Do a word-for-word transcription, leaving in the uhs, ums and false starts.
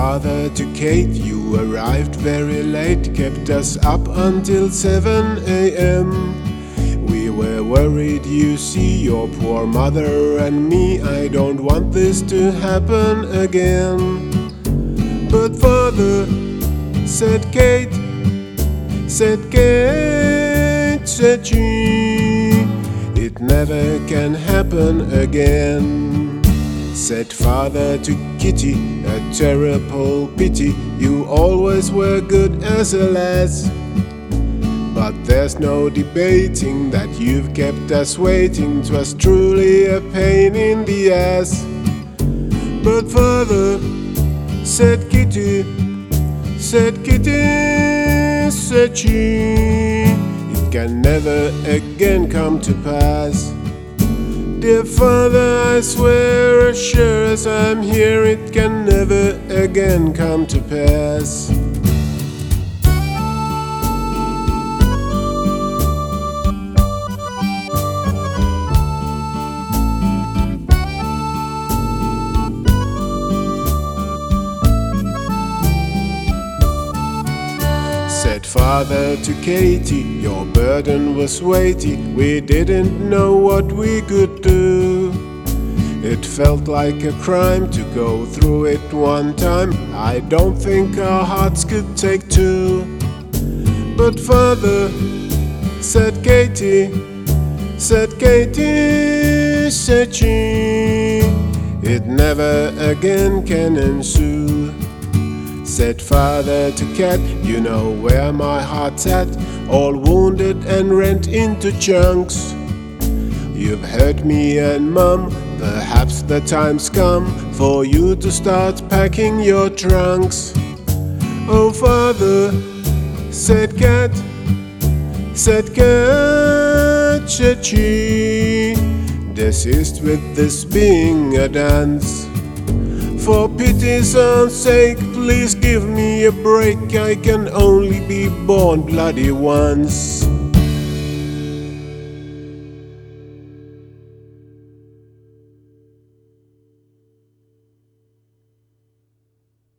father to Kate, you arrived very late, kept us up until seven a m We were worried, you see, your poor mother and me. I don't want this to happen again. But father, said Kate, said Kate, said she, it never can happen again. Said father to Kitty, a terrible pity, you always were good as a lass. But there's no debating that you've kept us waiting. 'Twas truly a pain in the ass. But father, said Kitty, said Kitty, said she, it can never again come to pass. Dear father, I swear, as sure as I'm here, it can never again come to pass. Said father to Katie, your burden was weighty, we didn't know what we could do. It felt like a crime to go through it one time. I don't think our hearts could take two. But father, said Katie, said Katie, said she, it never again can ensue. Said father to Cat, you know where my heart's at, all wounded and rent into chunks. You've hurt me and Mum, perhaps the time's come for you to start packing your trunks. Oh father, said Cat, said Cat, said she, desist with this being a dance. For pity's sake, please give me a break, I can only be born bloody once.